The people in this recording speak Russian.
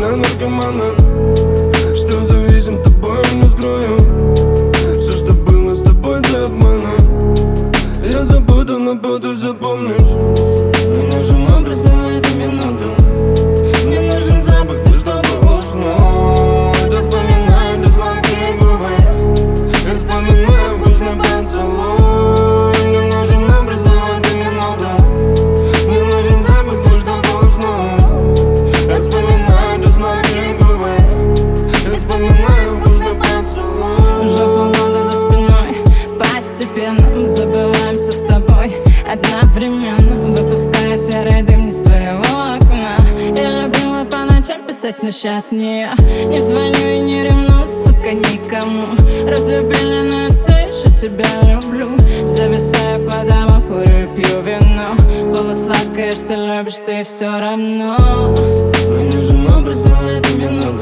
для наркомана, что зависим тобой не скрою. Все, что было с тобой до обмана, я забуду, но буду запомнить. Мне нужен образ, давай эту минуту. Мне нужен запах, ты чтобы уснуть. Я вспоминаю те сладкие губы, я вспоминаю вкусный поцелуй. Мне нужен образ, давай эту минуту. Мне нужен запах, ты чтобы уснуть. Я вспоминаю те сладкие губы, я вспоминаю вкусный поцелуй. Уже полгода за спиной, постепенно мы забываемся с тобой одновременно, выпуская серый дым не с твоего окна. Я любила по ночам писать, но сейчас не я. Не звоню и не ревную, сука, никому. Разлюбили, но я все еще тебя люблю. Зависаю по домам, курю и пью вино. Полусладкое, что любишь ты все равно. Мне нужен образ, давай эту минуту.